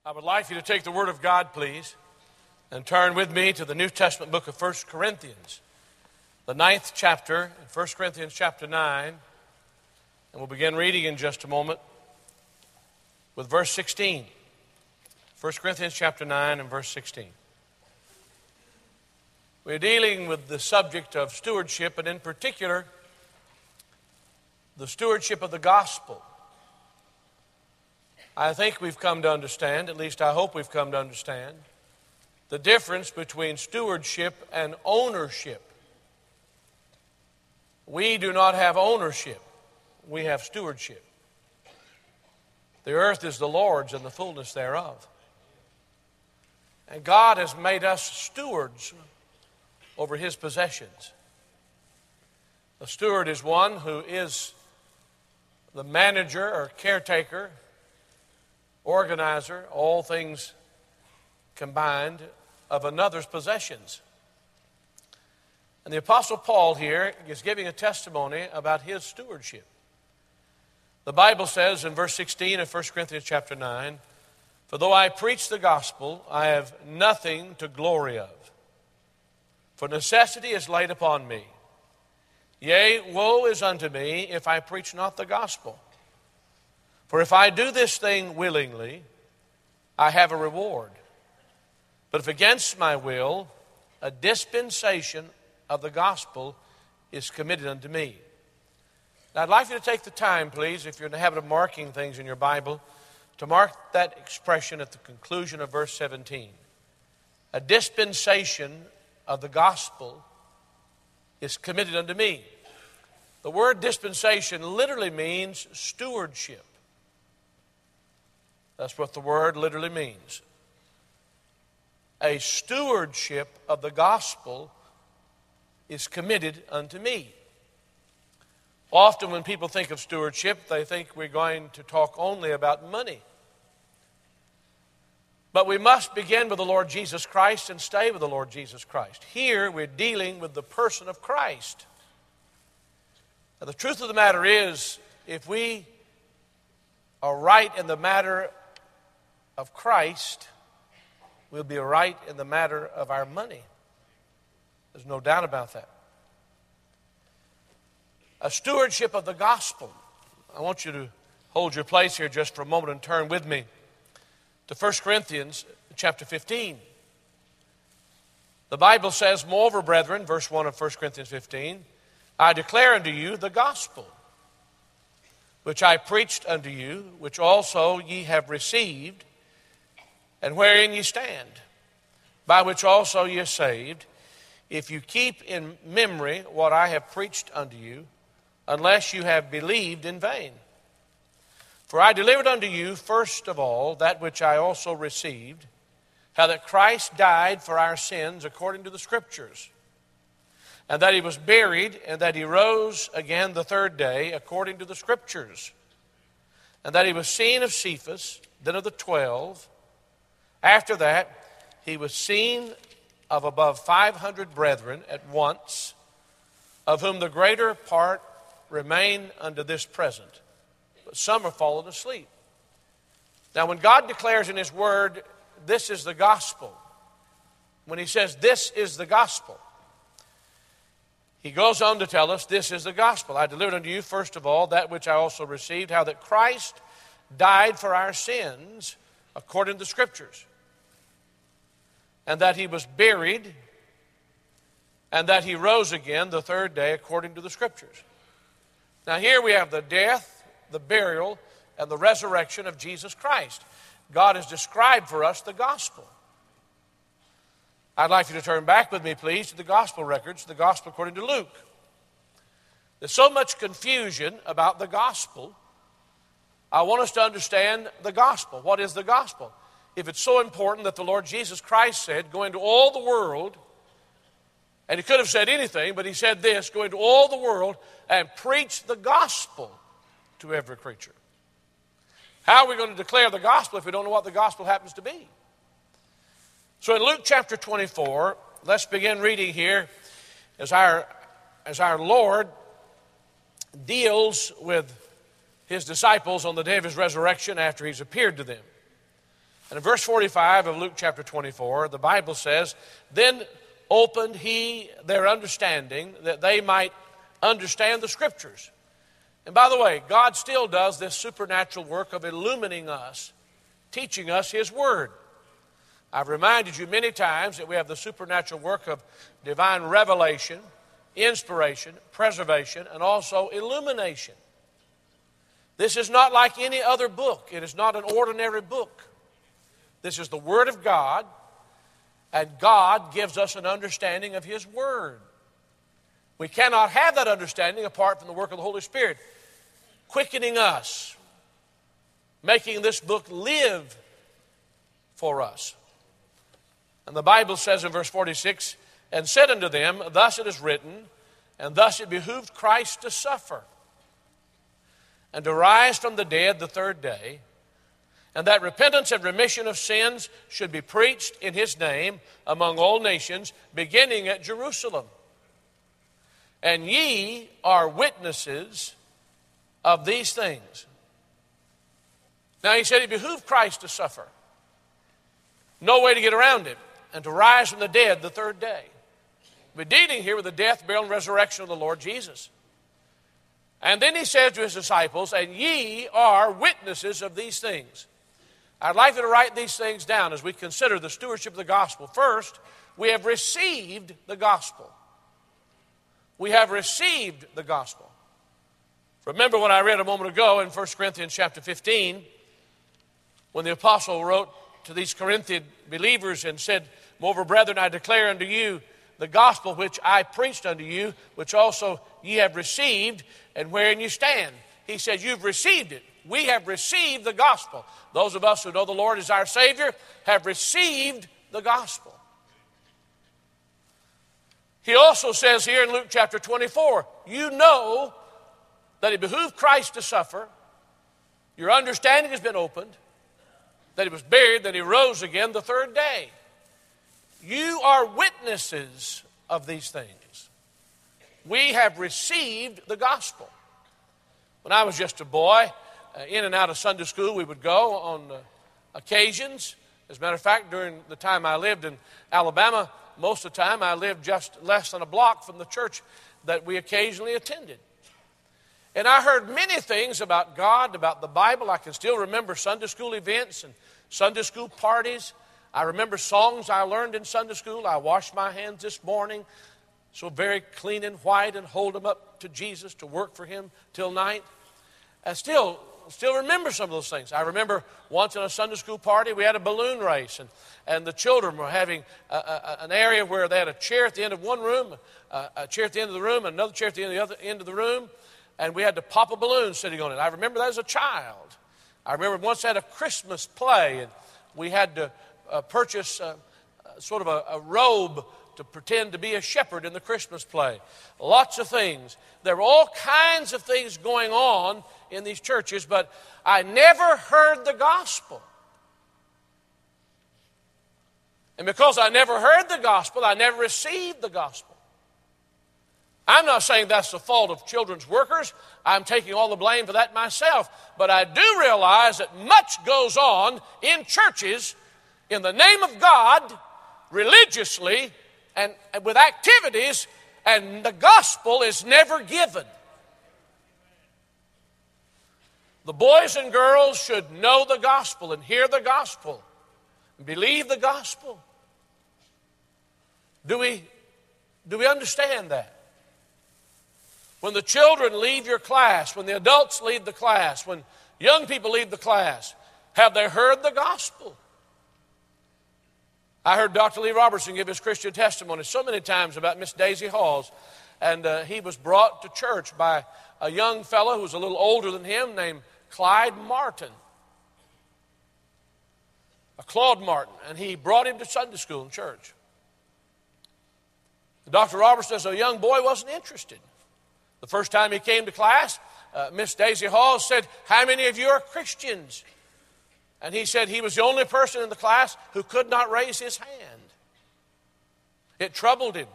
I would like you to take the Word of God, please, and turn with me to the New Testament book of 1 Corinthians, the 9th chapter, 1 Corinthians chapter 9, and we'll begin reading in just a moment with verse 16. 1 Corinthians chapter 9 and verse 16. We're dealing with the subject of stewardship, and in particular, the stewardship of the gospel. I think we've come to understand, at least I hope we've come to understand, the difference between stewardship and ownership. We do not have ownership. We have stewardship. The earth is the Lord's and the fullness thereof. And God has made us stewards over His possessions. A steward is one who is the manager or caretaker, organizer, all things combined, of another's possessions. And the Apostle Paul here is giving a testimony about his stewardship. The Bible says in verse 16 of 1 Corinthians chapter 9, "For though I preach the gospel, I have nothing to glory of. For necessity is laid upon me. Yea, woe is unto me if I preach not the gospel. For if I do this thing willingly, I have a reward. But if against my will, a dispensation of the gospel is committed unto me." Now, I'd like you to take the time, please, if you're in the habit of marking things in your Bible, to mark that expression at the conclusion of verse 17. A dispensation of the gospel is committed unto me. The word dispensation literally means stewardship. That's what the word literally means. A stewardship of the gospel is committed unto me. Often when people think of stewardship, they think we're going to talk only about money. But we must begin with the Lord Jesus Christ and stay with the Lord Jesus Christ. Here we're dealing with the person of Christ. Now, the truth of the matter is, if we are right in the matter of Christ, we'll be right in the matter of our money. There's no doubt about that. A stewardship of the gospel. I want you to hold your place here just for a moment and turn with me to 1 Corinthians chapter 15. The Bible says, "Moreover, brethren," verse 1 of 1 Corinthians 15, "I declare unto you the gospel, which I preached unto you, which also ye have received, and wherein ye stand, by which also ye are saved, if you keep in memory what I have preached unto you, unless you have believed in vain. For I delivered unto you first of all that which I also received, how that Christ died for our sins according to the Scriptures, and that He was buried, and that He rose again the third day according to the Scriptures, and that He was seen of Cephas, then of the 12. After that, He was seen of above 500 brethren at once, of whom the greater part remain unto this present, but some are fallen asleep." Now, when God declares in His Word, this is the gospel, when He says this is the gospel, He goes on to tell us this is the gospel. "I delivered unto you first of all that which I also received, how that Christ died for our sins according to the Scriptures, and that He was buried, and that He rose again the third day according to the Scriptures." Now here we have the death, the burial, and the resurrection of Jesus Christ. God has described for us the gospel. I'd like you to turn back with me, please, to the gospel records, the gospel according to Luke. There's so much confusion about the gospel. I want us to understand the gospel. What is the gospel? If it's so important that the Lord Jesus Christ said, "Go into all the world," and He could have said anything, but He said this, "Go into all the world and preach the gospel to every creature." How are we going to declare the gospel if we don't know what the gospel happens to be? So in Luke chapter 24, let's begin reading here as our Lord deals with His disciples on the day of His resurrection after He's appeared to them. And in verse 45 of Luke chapter 24, the Bible says, "Then opened he their understanding, that they might understand the Scriptures." And by the way, God still does this supernatural work of illumining us, teaching us His Word. I've reminded you many times that we have the supernatural work of divine revelation, inspiration, preservation, and also illumination. This is not like any other book. It is not an ordinary book. This is the Word of God, and God gives us an understanding of His Word. We cannot have that understanding apart from the work of the Holy Spirit, quickening us, making this book live for us. And the Bible says in verse 46, "And said unto them, Thus it is written, and thus it behooved Christ to suffer, and to rise from the dead the third day, and that repentance and remission of sins should be preached in His name among all nations, beginning at Jerusalem. And ye are witnesses of these things." Now he said it behooved Christ to suffer. No way to get around it. And to rise from the dead the third day. We're dealing here with the death, burial, and resurrection of the Lord Jesus. And then he says to his disciples, "And ye are witnesses of these things." I'd like you to write these things down as we consider the stewardship of the gospel. First, we have received the gospel. We have received the gospel. Remember what I read a moment ago in 1 Corinthians chapter 15, when the apostle wrote to these Corinthian believers and said, "Moreover, brethren, I declare unto you the gospel which I preached unto you, which also ye have received, and wherein you stand." He said, you've received it. We have received the gospel. Those of us who know the Lord as our Savior have received the gospel. He also says here in Luke chapter 24, you know that it behooved Christ to suffer. Your understanding has been opened. That He was buried, that He rose again the third day. You are witnesses of these things. We have received the gospel. When I was just a boy, in and out of Sunday school, we would go on occasions. As a matter of fact, during the time I lived in Alabama, most of the time I lived just less than a block from the church that we occasionally attended. And I heard many things about God, about the Bible. I can still remember Sunday school events and Sunday school parties. I remember songs I learned in Sunday school. I washed my hands this morning, so very clean and white, and hold them up to Jesus to work for Him till night. I still remember some of those things. I remember once in a Sunday school party, we had a balloon race, and the children were having an area where they had a chair at the end of one room, a chair at the end of the room, another chair at the other end of the room, and we had to pop a balloon sitting on it. I remember that as a child. I remember once I had a Christmas play, and we had to purchase sort of a robe to pretend to be a shepherd in the Christmas play. Lots of things. There were all kinds of things going on in these churches, but I never heard the gospel. And because I never heard the gospel, I never received the gospel. I'm not saying that's the fault of children's workers. I'm taking all the blame for that myself. But I do realize that much goes on in churches in the name of God, religiously, and with activities, and the gospel is never given. The boys and girls should know the gospel and hear the gospel and believe the gospel. Do we understand that? When the children leave your class, when the adults leave the class, when young people leave the class, have they heard the gospel? I heard Dr. Lee Robertson give his Christian testimony so many times about Miss Daisy Halls. And he was brought to church by a young fellow who was a little older than him named Clyde Martin. Claude Martin. And he brought him to Sunday school in church. Dr. Robertson, as a young boy, wasn't interested. The first time he came to class, Miss Daisy Hall said, "How many of you are Christians?" And he said he was the only person in the class who could not raise his hand. It troubled him.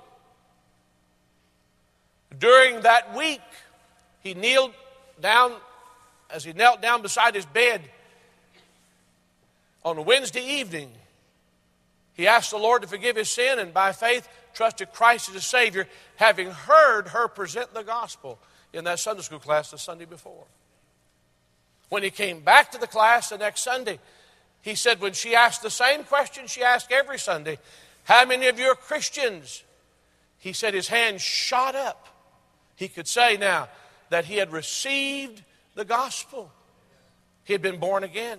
During that week, he knelt down beside his bed, On a Wednesday evening, he asked the Lord to forgive his sin and by faith trusted Christ as his Savior, having heard her present the gospel in that Sunday school class the Sunday before. When he came back to the class the next Sunday, he said when she asked the same question she asked every Sunday, how many of you are Christians? He said his hand shot up. He could say now that he had received the gospel. He had been born again.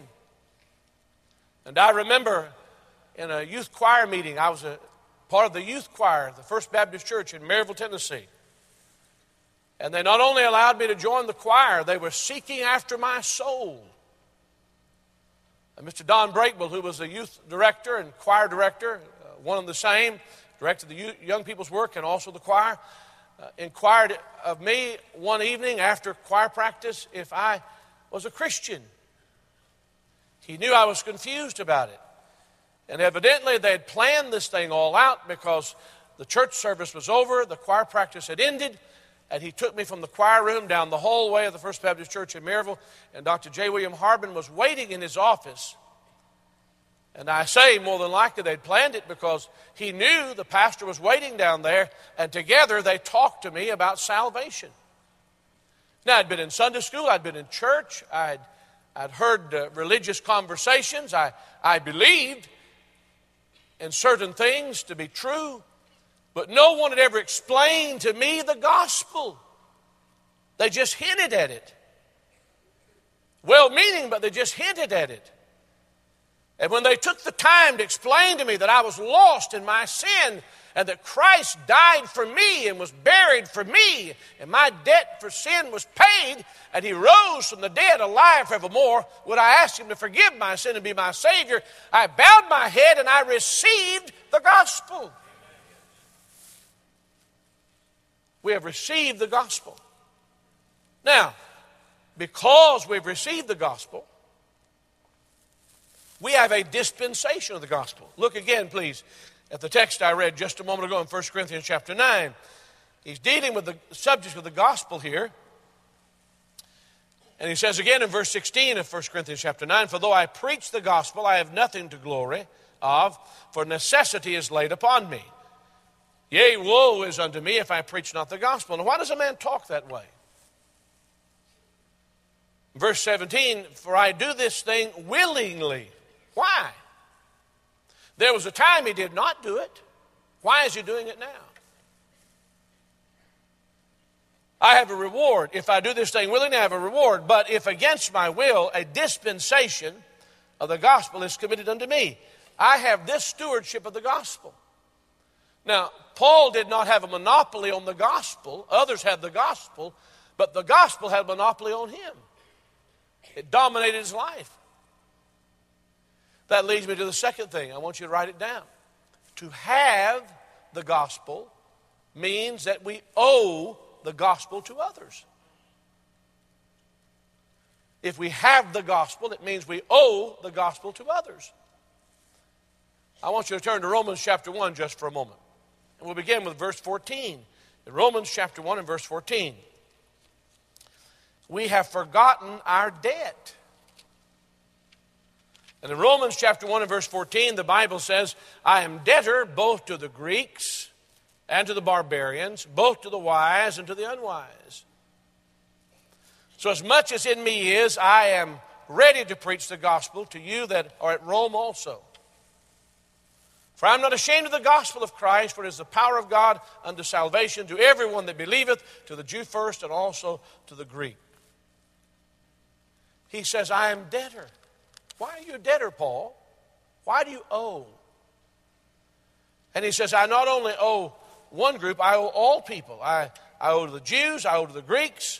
And I remember in a youth choir meeting, I was a part of the youth choir of the First Baptist Church in Maryville, Tennessee. And they not only allowed me to join the choir, they were seeking after my soul. And Mr. Don Breakbill, who was the youth director and choir director, one and the same, directed the young people's work and also the choir, inquired of me one evening after choir practice if I was a Christian. He knew I was confused about it. And evidently they had planned this thing all out because the church service was over, the choir practice had ended, and he took me from the choir room down the hallway of the First Baptist Church in Maryville, and Dr. J. William Harbin was waiting in his office. And I say more than likely they'd planned it because he knew the pastor was waiting down there, and together they talked to me about salvation. Now, I'd been in Sunday school, I'd been in church, I'd heard religious conversations, I believed in certain things to be true, but no one had ever explained to me the gospel. They just hinted at it. Well-meaning, but they just hinted at it. And when they took the time to explain to me that I was lost in my sin and that Christ died for me and was buried for me and my debt for sin was paid and he rose from the dead alive forevermore, would I ask him to forgive my sin and be my Savior? I bowed my head and I received the gospel. We have received the gospel. Now, because we've received the gospel, we have a dispensation of the gospel. Look again, please, at the text I read just a moment ago in 1 Corinthians chapter 9. He's dealing with the subject of the gospel here. And he says again in verse 16 of 1 Corinthians chapter 9, for though I preach the gospel, I have nothing to glory of, for necessity is laid upon me. Yea, woe is unto me if I preach not the gospel. Now, why does a man talk that way? Verse 17, for I do this thing willingly. Why? There was a time he did not do it. Why is he doing it now? I have a reward. If I do this thing willingly, I have a reward. But if against my will, a dispensation of the gospel is committed unto me. I have this stewardship of the gospel. Now, Paul did not have a monopoly on the gospel. Others had the gospel, but the gospel had a monopoly on him. It dominated his life. That leads me to the second thing. I want you to write it down. To have the gospel means that we owe the gospel to others. If we have the gospel, it means we owe the gospel to others. I want you to turn to Romans chapter 1 just for a moment. And we'll begin with verse 14. In Romans chapter 1 and verse 14. We have forgotten our debt. And in Romans chapter 1 and verse 14, the Bible says, I am debtor both to the Greeks and to the barbarians, both to the wise and to the unwise. So as much as in me is, I am ready to preach the gospel to you that are at Rome also. For I am not ashamed of the gospel of Christ, for it is the power of God unto salvation to everyone that believeth, to the Jew first and also to the Greek. He says, I am debtor. Why are you a debtor, Paul? Why do you owe? And he says, I not only owe one group, I owe all people. I owe to the Jews, I owe to the Greeks.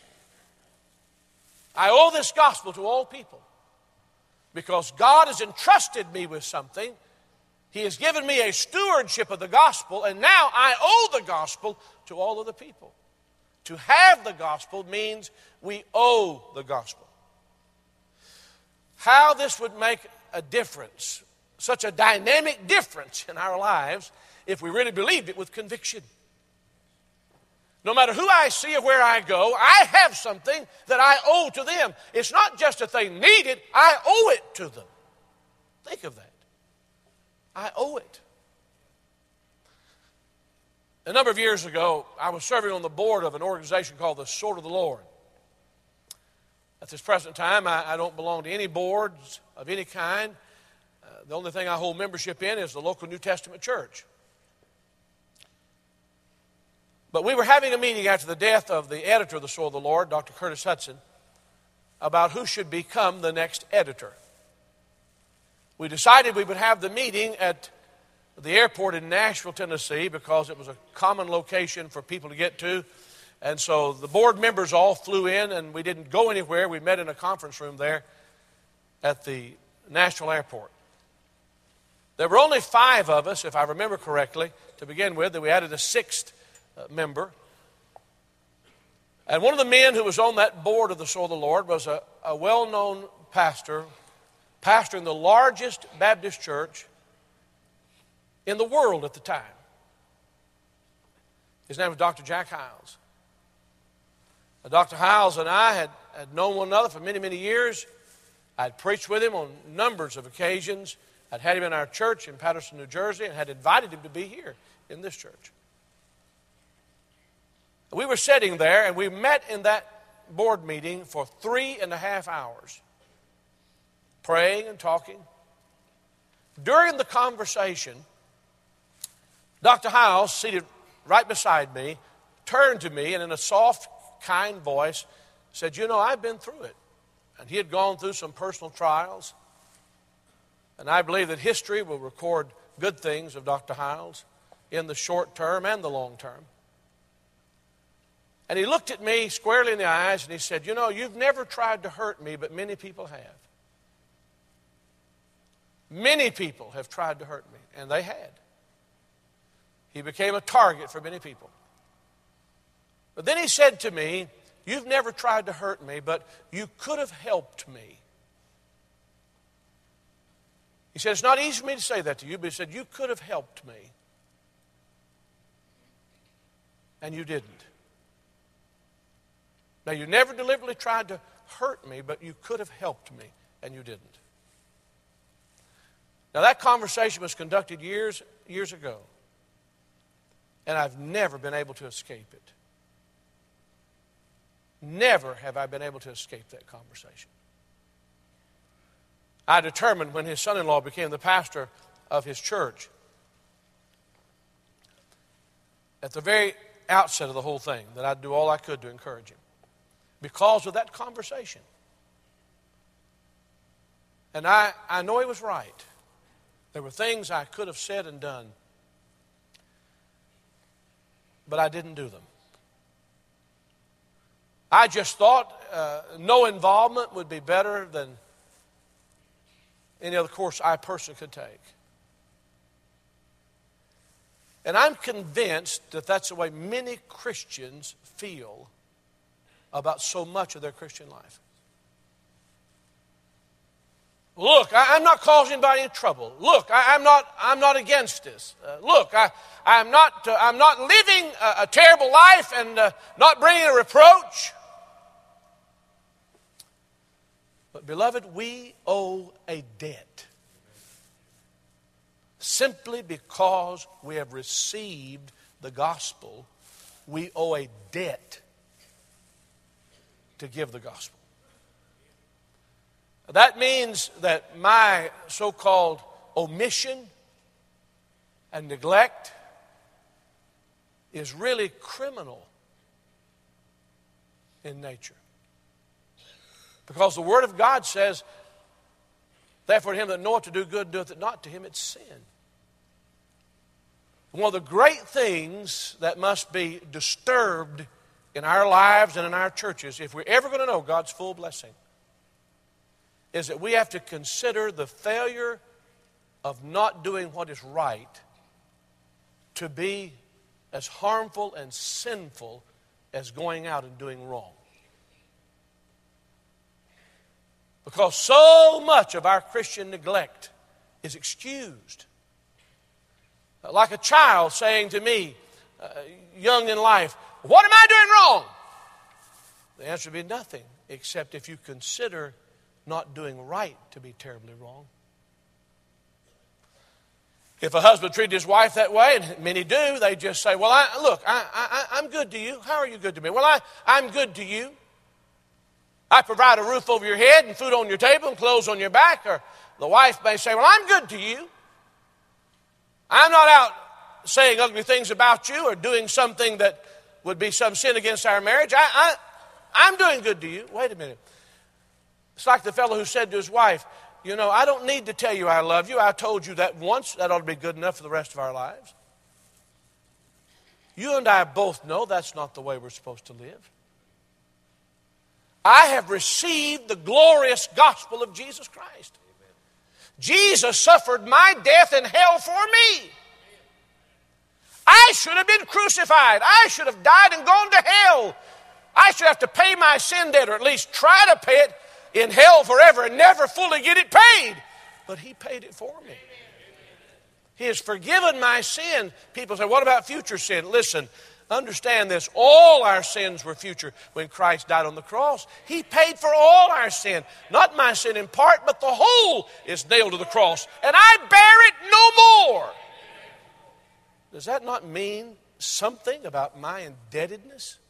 I owe this gospel to all people. Because God has entrusted me with something. He has given me a stewardship of the gospel, and now I owe the gospel to all of the people. To have the gospel means we owe the gospel. How this would make a difference, such a dynamic difference in our lives, if we really believed it with conviction. No matter who I see or where I go, I have something that I owe to them. It's not just that they need it, I owe it to them. Think of that. I owe it. A number of years ago, I was serving on the board of an organization called the Sword of the Lord. At this present time, I don't belong to any boards of any kind. The only thing I hold membership in is the local New Testament church. But we were having a meeting after the death of the editor of the Sword of the Lord, Dr. Curtis Hudson, about who should become the next editor. We decided we would have the meeting at the airport in Nashville, Tennessee, because it was a common location for people to get to. And so the board members all flew in, and we didn't go anywhere. We met in a conference room there at the Nashville airport. There were only 5 of us, if I remember correctly, to begin with. And we added a 6th member. And one of the men who was on that board of the Sword of the Lord was a well-known pastor in the largest Baptist church in the world at the time. His name was Dr. Jack Hyles. Dr. Hyles and I had known one another for many, many years. I'd preached with him on numbers of occasions. I'd had him in our church in Patterson, New Jersey, and had invited him to be here in this church. We were sitting there, and we met in that board meeting for 3.5 hours, praying and talking. During the conversation, Dr. Hyles, seated right beside me, turned to me and in a soft, kind voice said, "You know, I've been through it." And he had gone through some personal trials. And I believe that history will record good things of Dr. Hyles in the short term and the long term. And he looked at me squarely in the eyes and he said, "You know, you've never tried to hurt me, but many people have. Many people have tried to hurt me," and they had. He became a target for many people. But then he said to me, "You've never tried to hurt me, but you could have helped me." He said, "It's not easy for me to say that to you," but he said, "You could have helped me. And you didn't. Now, you never deliberately tried to hurt me, but you could have helped me, and you didn't." Now, that conversation was conducted years ago, and I've never been able to escape it. Never have I been able to escape that conversation. I determined when his son-in-law became the pastor of his church, at the very outset of the whole thing, that I'd do all I could to encourage him because of that conversation. And I know he was right. There were things I could have said and done, but I didn't do them. I just thought no involvement would be better than any other course I personally could take. And I'm convinced that that's the way many Christians feel about so much of their Christian life. Look, I'm not causing anybody any trouble. Look, I'm not against this. Look, I'm not living a terrible life and not bringing a reproach. But beloved, we owe a debt. Simply because we have received the gospel, we owe a debt to give the gospel. That means that my so-called omission and neglect is really criminal in nature. Because the Word of God says, "Therefore to him that knoweth to do good doeth it not, to him it's sin." One of the great things that must be disturbed in our lives and in our churches, if we're ever going to know God's full blessing, is that we have to consider the failure of not doing what is right to be as harmful and sinful as going out and doing wrong. Because so much of our Christian neglect is excused. Like a child saying to me, young in life, "What am I doing wrong?" The answer would be nothing, except if you consider not doing right to be terribly wrong. If a husband treated his wife that way, and many do, they just say, well, I'm good to you. How are you good to me? Well, I'm good to you. I provide a roof over your head and food on your table and clothes on your back. Or the wife may say, well, I'm good to you. I'm not out saying ugly things about you or doing something that would be some sin against our marriage. I'm doing good to you. Wait a minute. It's like the fellow who said to his wife, you know, I don't need to tell you I love you. I told you that once. That ought to be good enough for the rest of our lives. You and I both know that's not the way we're supposed to live. I have received the glorious gospel of Jesus Christ. Jesus suffered my death in hell for me. I should have been crucified. I should have died and gone to hell. I should have to pay my sin debt, or at least try to pay it in hell forever and never fully get it paid. But He paid it for me. He has forgiven my sin. People say, what about future sin? Listen, understand this. All our sins were future when Christ died on the cross. He paid for all our sin. Not my sin in part, but the whole is nailed to the cross. And I bear it no more. Does that not mean something about my indebtedness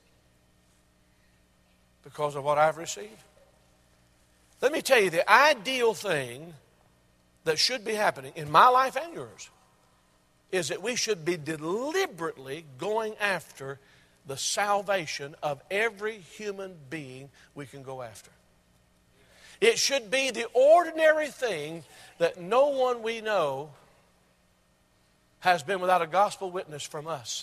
because of what I've received? Let me tell you, the ideal thing that should be happening in my life and yours is that we should be deliberately going after the salvation of every human being we can go after. It should be the ordinary thing that no one we know has been without a gospel witness from us.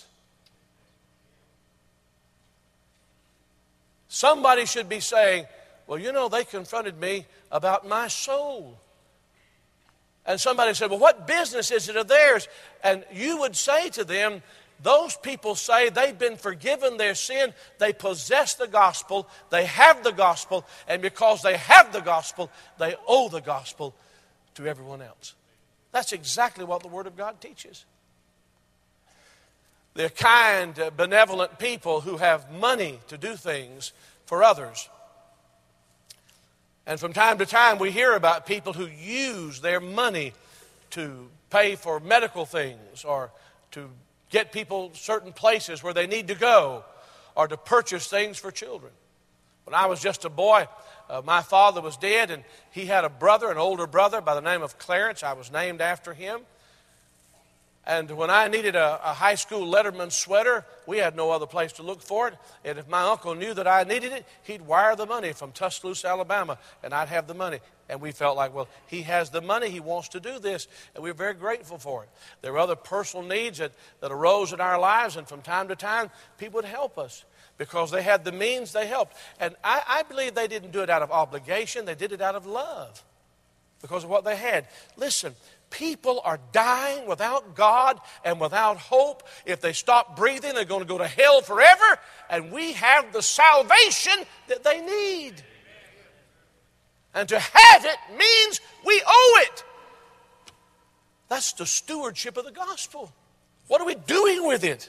Somebody should be saying, well, you know, they confronted me about my soul. And somebody said, well, what business is it of theirs? And you would say to them, those people say they've been forgiven their sin. They possess the gospel. They have the gospel. And because they have the gospel, they owe the gospel to everyone else. That's exactly what the Word of God teaches. They're kind, benevolent people who have money to do things for others. And from time to time we hear about people who use their money to pay for medical things or to get people certain places where they need to go or to purchase things for children. When I was just a boy, my father was dead, and he had a brother, an older brother by the name of Clarence. I was named after him. And when I needed a high school letterman sweater, we had no other place to look for it. And if my uncle knew that I needed it, he'd wire the money from Tuscaloosa, Alabama, and I'd have the money. And we felt like, well, he has the money, he wants to do this, and we were very grateful for it. There were other personal needs that arose in our lives, and from time to time, people would help us. Because they had the means, they helped. And I believe they didn't do it out of obligation, they did it out of love. Because of what they had. Listen, people are dying without God and without hope. If they stop breathing, they're going to go to hell forever. And we have the salvation that they need. And to have it means we owe it. That's the stewardship of the gospel. What are we doing with it?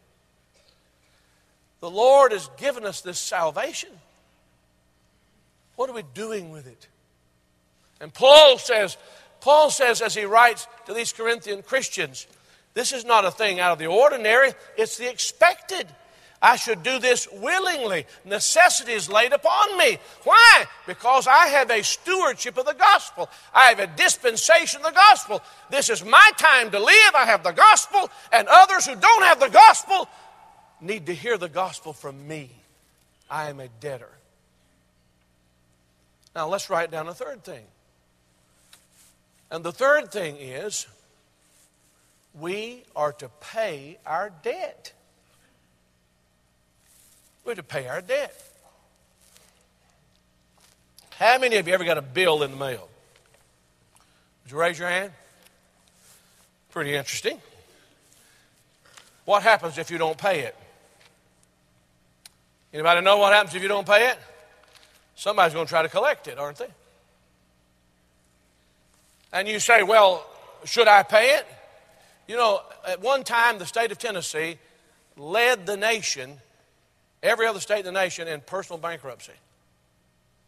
The Lord has given us this salvation. What are we doing with it? And Paul says as he writes to these Corinthian Christians, this is not a thing out of the ordinary, it's the expected. I should do this willingly. Necessity is laid upon me. Why? Because I have a stewardship of the gospel. I have a dispensation of the gospel. This is my time to live. I have the gospel, and others who don't have the gospel need to hear the gospel from me. I am a debtor. Now let's write down a third thing. And the third thing is, we are to pay our debt. We're to pay our debt. How many of you ever got a bill in the mail? Would you raise your hand? Pretty interesting. What happens if you don't pay it? Anybody know what happens if you don't pay it? Somebody's going to try to collect it, aren't they? And you say, well, should I pay it? You know, at one time, the state of Tennessee led the nation, every other state in the nation, in personal bankruptcy.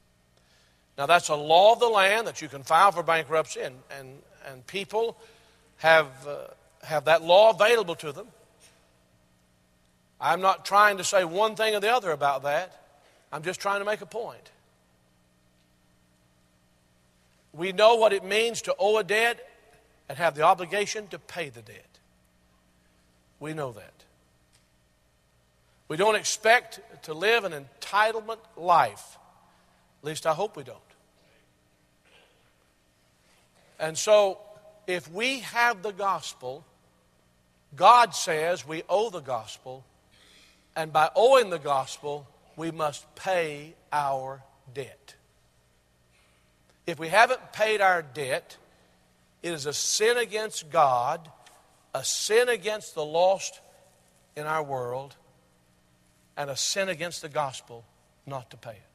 Now, that's a law of the land that you can file for bankruptcy, and people have that law available to them. I'm not trying to say one thing or the other about that. I'm just trying to make a point. We know what it means to owe a debt and have the obligation to pay the debt. We know that. We don't expect to live an entitlement life. At least I hope we don't. And so, if we have the gospel, God says we owe the gospel, and by owing the gospel, we must pay our debt. If we haven't paid our debt, it is a sin against God, a sin against the lost in our world, and a sin against the gospel not to pay it.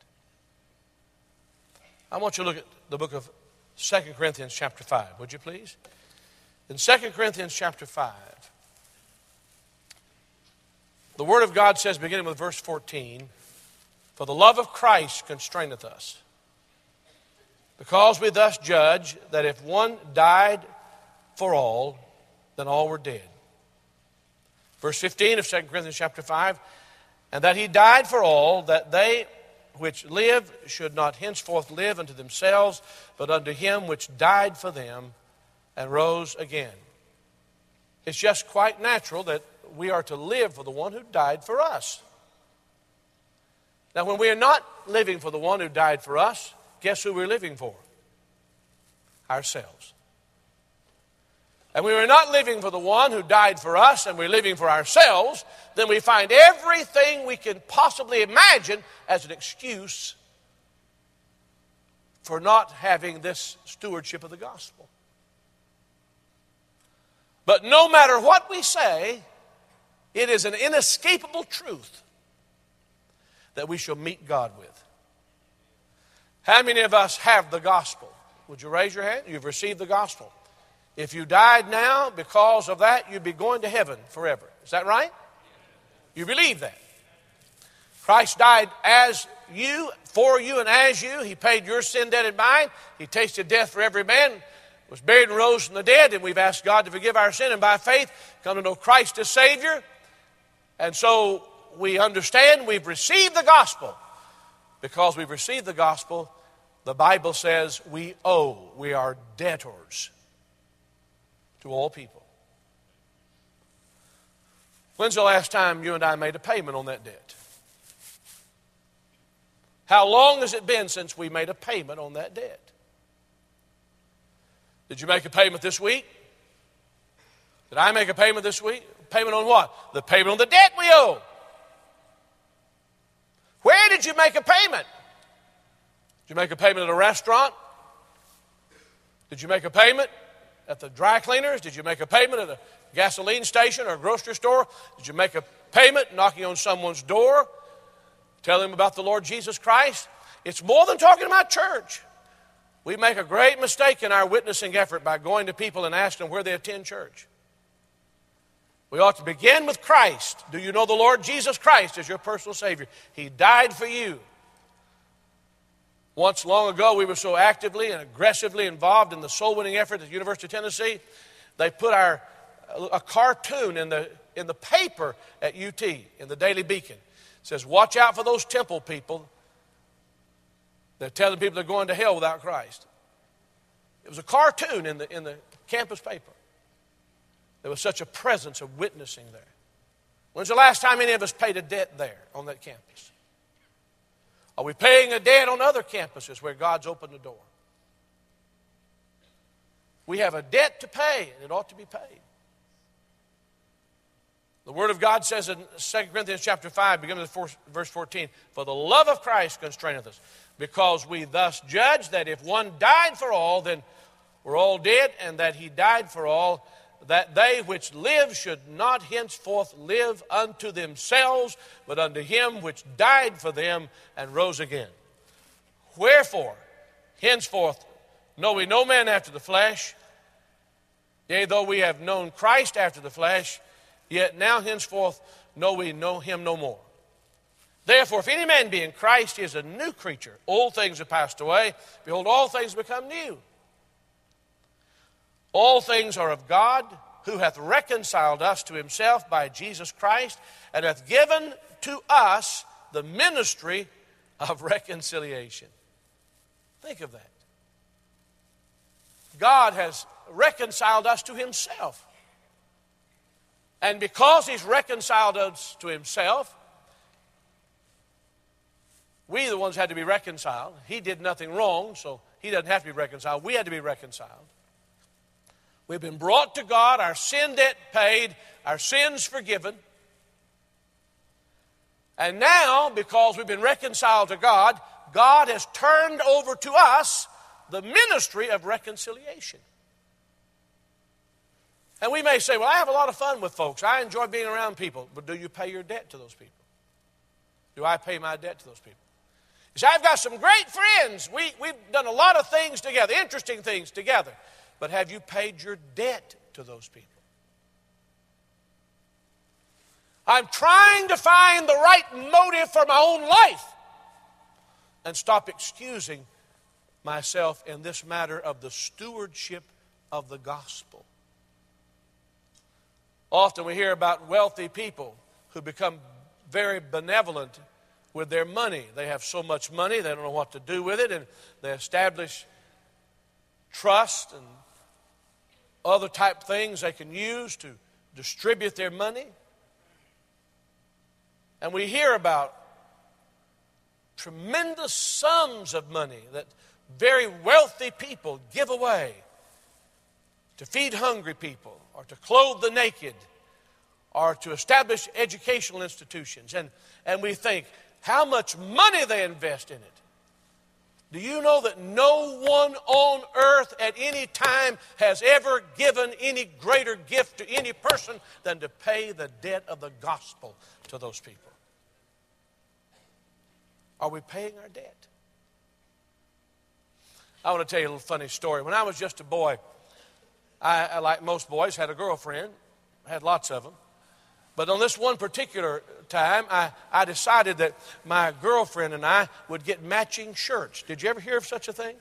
I want you to look at the book of 2 Corinthians chapter 5, would you please? In 2 Corinthians chapter 5, the Word of God says, beginning with verse 14, "For the love of Christ constraineth us, because we thus judge that if one died for all, then all were dead." Verse 15 of 2 Corinthians chapter 5, "And that he died for all, that they which live should not henceforth live unto themselves, but unto him which died for them and rose again." It's just quite natural that we are to live for the one who died for us. Now, when we are not living for the one who died for us, guess who we're living for? Ourselves. And when we're not living for the one who died for us and we're living for ourselves, then we find everything we can possibly imagine as an excuse for not having this stewardship of the gospel. But no matter what we say, it is an inescapable truth that we shall meet God with. How many of us have the gospel? Would you raise your hand? You've received the gospel. If you died now, because of that, you'd be going to heaven forever. Is that right? You believe that. Christ died as you, for you, and as you. He paid your sin debt and mine. He tasted death for every man, was buried and rose from the dead, and we've asked God to forgive our sin, and by faith come to know Christ as Savior. And so we understand we've received the gospel. Because we've received the gospel, the Bible says we owe, we are debtors to all people. When's the last time you and I made a payment on that debt? How long has it been since we made a payment on that debt? Did you make a payment this week? Did I make a payment this week? Payment on what? The payment on the debt we owe. Where did you make a payment? Did you make a payment at a restaurant? Did you make a payment at the dry cleaners? Did you make a payment at a gasoline station or a grocery store? Did you make a payment knocking on someone's door, telling them about the Lord Jesus Christ? It's more than talking about church. We make a great mistake in our witnessing effort by going to people and asking them where they attend church. We ought to begin with Christ. Do you know the Lord Jesus Christ as your personal Savior? He died for you. Once long ago, we were so actively and aggressively involved in the soul-winning effort at the University of Tennessee, they put a cartoon in the paper at UT, in the Daily Beacon. It says, "Watch out for those temple people. They're telling people they're going to hell without Christ." It was a cartoon in the campus paper. There was such a presence of witnessing there. When's the last time any of us paid a debt there on that campus? Are we paying a debt on other campuses where God's opened the door? We have a debt to pay, and it ought to be paid. The Word of God says in 2 Corinthians chapter 5, beginning with verse 14, "For the love of Christ constraineth us, because we thus judge that if one died for all, then we're all dead, and that he died for all, that they which live should not henceforth live unto themselves, but unto him which died for them and rose again. Wherefore, henceforth know we no man after the flesh. Yea, though we have known Christ after the flesh, yet now henceforth know we know him no more. Therefore, if any man be in Christ, he is a new creature. Old things are passed away. Behold, all things become new. All things are of God, who hath reconciled us to himself by Jesus Christ, and hath given to us the ministry of reconciliation. Think of that. God has reconciled us to himself. And because he's reconciled us to himself, we the ones had to be reconciled. He did nothing wrong, so he doesn't have to be reconciled. We had to be reconciled. We've been brought to God, our sin debt paid, our sins forgiven. And now, because we've been reconciled to God, God has turned over to us the ministry of reconciliation. And we may say, well, I have a lot of fun with folks. I enjoy being around people. But do you pay your debt to those people? Do I pay my debt to those people? You say, I've got some great friends. We've done a lot of things together, interesting things together. But have you paid your debt to those people? I'm trying to find the right motive for my own life and stop excusing myself in this matter of the stewardship of the gospel. Often we hear about wealthy people who become very benevolent with their money. They have so much money, they don't know what to do with it, and they establish trust and other type things they can use to distribute their money. And we hear about tremendous sums of money that very wealthy people give away to feed hungry people or to clothe the naked or to establish educational institutions. And we think how much money they invest in it. Do you know that no one on earth at any time has ever given any greater gift to any person than to pay the debt of the gospel to those people? Are we paying our debt? I want to tell you a little funny story. When I was just a boy, I like most boys, had a girlfriend. I had lots of them. But on this one particular time, I decided that my girlfriend and I would get matching shirts. Did you ever hear of such a thing?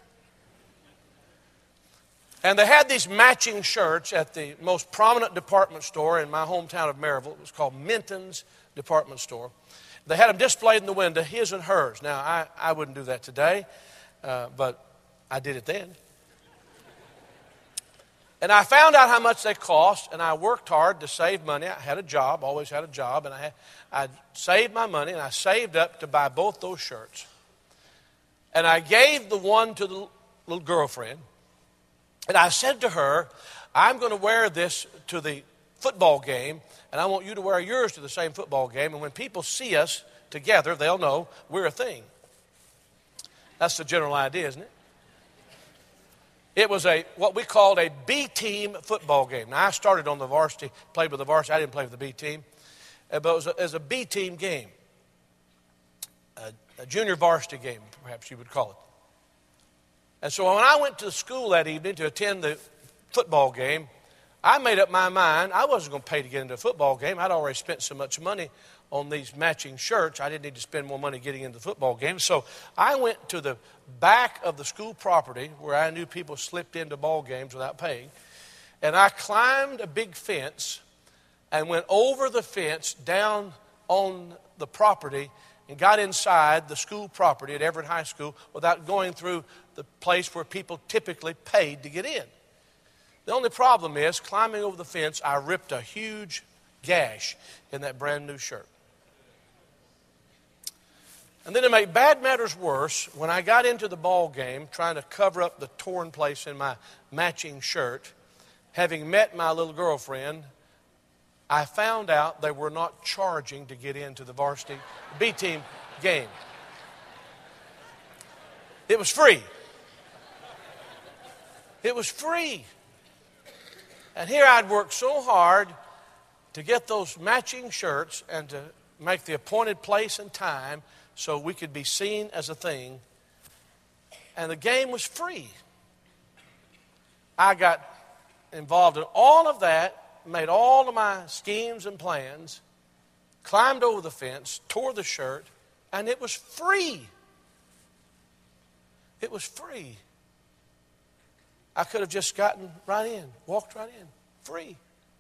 And they had these matching shirts at the most prominent department store in my hometown of Maryville. It was called Minton's Department Store. They had them displayed in the window, his and hers. Now, I wouldn't do that today, but I did it then. And I found out how much they cost, and I worked hard to save money. I had a job, always had a job, and I saved my money, and I saved up to buy both those shirts. And I gave the one to the little girlfriend, and I said to her, I'm going to wear this to the football game, and I want you to wear yours to the same football game, and when people see us together, they'll know we're a thing. That's the general idea, isn't it? It was what we called a B-team football game. Now, I started on the varsity, played with the varsity. I didn't play with the B-team. But it was a B-team game. A junior varsity game, perhaps you would call it. And so when I went to school that evening to attend the football game, I made up my mind I wasn't going to pay to get into a football game. I'd already spent so much money on these matching shirts. I didn't need to spend more money getting into the football game. So I went to the back of the school property where I knew people slipped into ball games without paying. And I climbed a big fence and went over the fence down on the property and got inside the school property at Everett High School without going through the place where people typically paid to get in. The only problem is, climbing over the fence, I ripped a huge gash in that brand new shirt. And then to make bad matters worse, when I got into the ball game, trying to cover up the torn place in my matching shirt, having met my little girlfriend, I found out they were not charging to get into the varsity B-team game. It was free. It was free. And here I'd worked so hard to get those matching shirts and to make the appointed place and time so we could be seen as a thing. And the game was free. I got involved in all of that, made all of my schemes and plans, climbed over the fence, tore the shirt, and it was free. It was free. I could have just gotten right in, walked right in, free.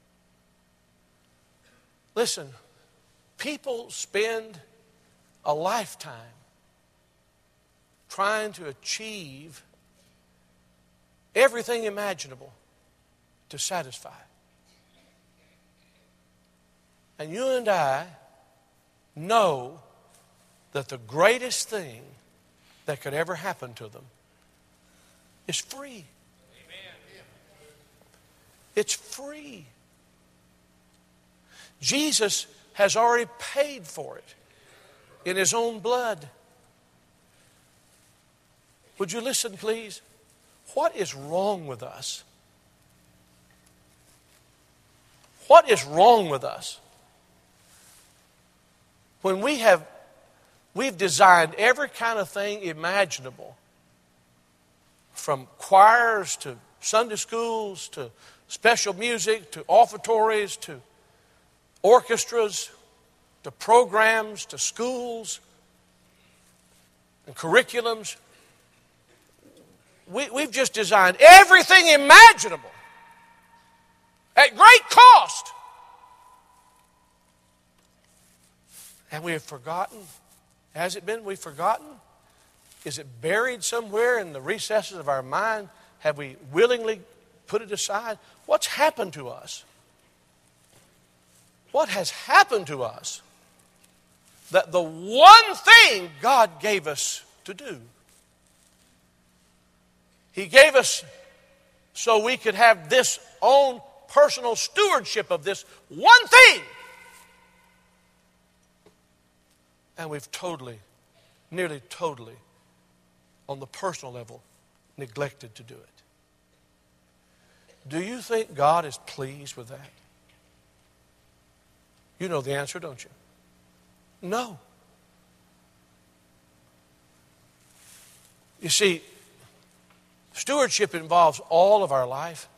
Listen, people spend a lifetime trying to achieve everything imaginable to satisfy. And you and I know that the greatest thing that could ever happen to them is free. It's free. Jesus has already paid for it in His own blood. Would you listen, please? What is wrong with us? What is wrong with us? When we've designed every kind of thing imaginable, from choirs to Sunday schools to special music to offertories to orchestras to programs to schools and curriculums. We've just designed everything imaginable at great cost. And we have forgotten. Has it been we've forgotten? Is it buried somewhere in the recesses of our mind? Have we willingly put it aside? What's happened to us? What has happened to us that the one thing God gave us to do, He gave us so we could have this own personal stewardship of this one thing. And we've nearly totally, on the personal level, neglected to do it. Do you think God is pleased with that? You know the answer, don't you? No. You see, stewardship involves all of our life,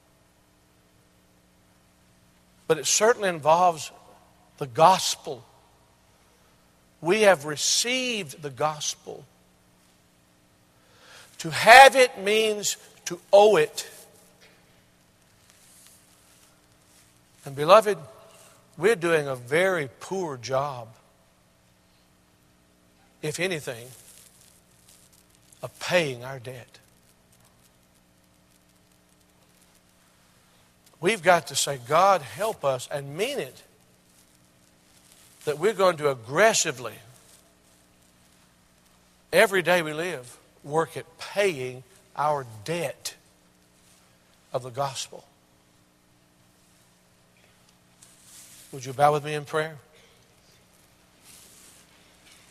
but it certainly involves the gospel. We have received the gospel. To have it means to owe it. And beloved, we're doing a very poor job, if anything, of paying our debt. We've got to say, God, help us, and mean it, that we're going to aggressively, every day we live, work at paying our debt of the gospel. Would you bow with me in prayer?